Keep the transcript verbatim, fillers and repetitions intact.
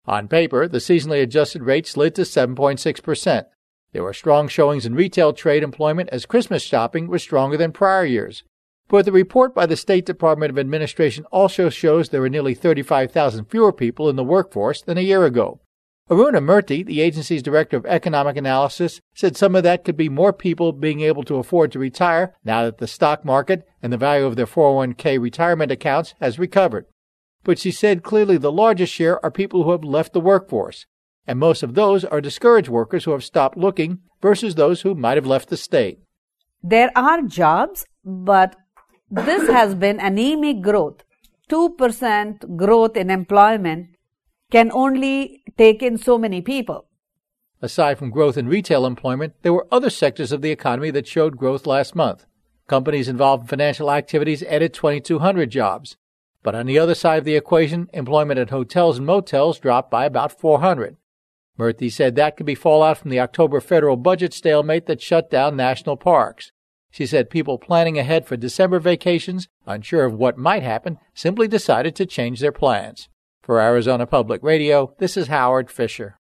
On paper, the seasonally adjusted rate slid to seven point six percent. There were strong showings in retail trade employment as Christmas shopping was stronger than prior years. But the report by the State Department of Administration also shows there were nearly thirty-five thousand fewer people in the workforce than a year ago. Aruna Murthy, the agency's director of economic analysis, said some of that could be more people being able to afford to retire now that the stock market and the value of their four oh one k retirement accounts has recovered. But she said clearly the largest share are people who have left the workforce, and most of those are discouraged workers who have stopped looking versus those who might have left the state. There are jobs, but this has been anemic growth. two percent growth in employment can only take in so many people. Aside from growth in retail employment, there were other sectors of the economy that showed growth last month. Companies involved in financial activities added twenty-two hundred jobs. But on the other side of the equation, employment at hotels and motels dropped by about four hundred. Murthy said that could be fallout from the October federal budget stalemate that shut down national parks. She said people planning ahead for December vacations, unsure of what might happen, simply decided to change their plans. For Arizona Public Radio, this is Howard Fisher.